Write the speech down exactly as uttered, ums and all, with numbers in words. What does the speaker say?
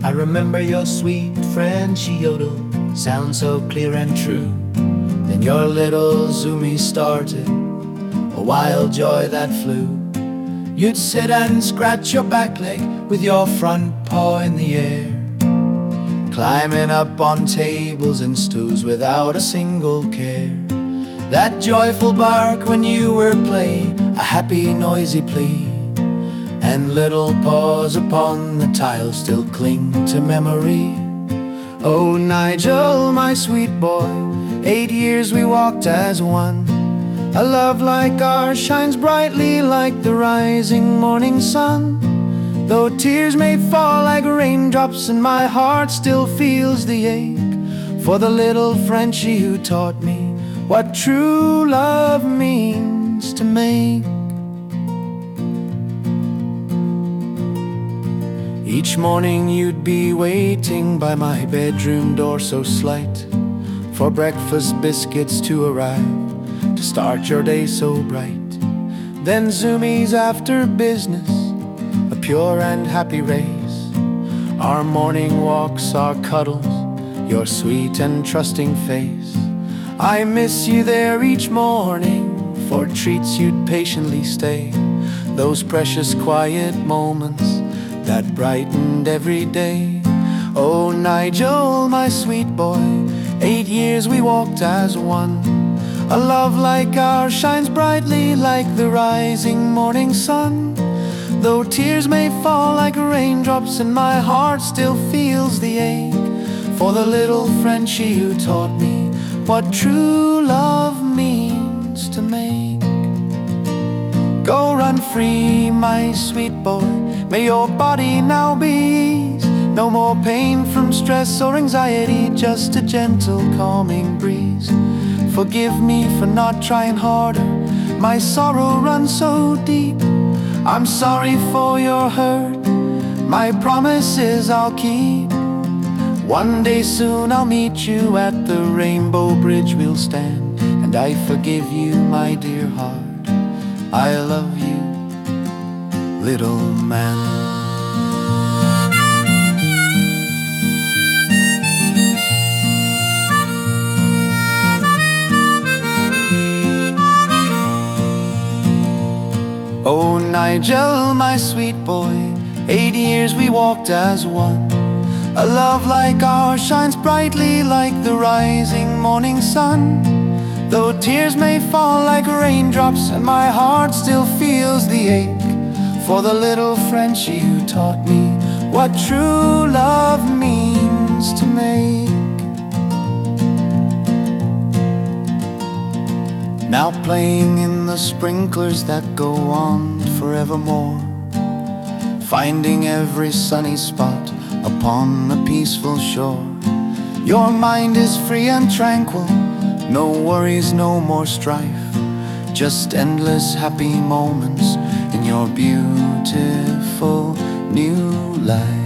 I remember your sweet Frenchy yodel, sound so clear and true. Then your little zoomy started, a wild joy that flew. You'd sit and scratch your back leg with your front paw in the air, climbing up on tables and stools without a single care. That joyful bark when you were playing, a happy noisy plea, and little paws upon the tiles still cling to memory. Oh Nigel, my sweet boy, eight years we walked as one. A love like ours shines brightly like the rising morning sun. Though tears may fall like raindrops and my heart still feels the ache for the little Frenchie who taught me what true love means to make. Each morning you'd be waiting by my bedroom door so slight, for breakfast biscuits to arrive, to start your day so bright. Then zoomies after business, a pure and happy race. Our morning walks, our cuddles, your sweet and trusting face. I miss you there each morning, for treats you'd patiently stay. Those precious quiet moments that brightened every day. Oh Nigel, my sweet boy, eight years we walked as one. A love like ours shines brightly like the rising morning sun. Though tears may fall like raindrops and my heart still feels the ache for the little Frenchie who taught me what true love means to make. Go run free, my sweet boy, may your body now be eased. No more pain from stress or anxiety, just a gentle calming breeze. Forgive me for not trying harder, my sorrow runs so deep. I'm sorry for your hurt, my promise is I'll keep. One day soon I'll meet you at the Rainbow Bridge we'll stand, and I forgive you, my dear heart. I love you, little man. Oh Nigel, my sweet boy, eight years we walked as one. A love like ours shines brightly like the rising morning sun. Though tears may fall like raindrops and my heart still feels the ache for the little Frenchie who taught me what true love means to make. Now playing in the sprinklers that go on forevermore, finding every sunny spot upon a peaceful shore. Your mind is free and tranquil, no worries, no more strife, just endless happy moments in your beautiful new life.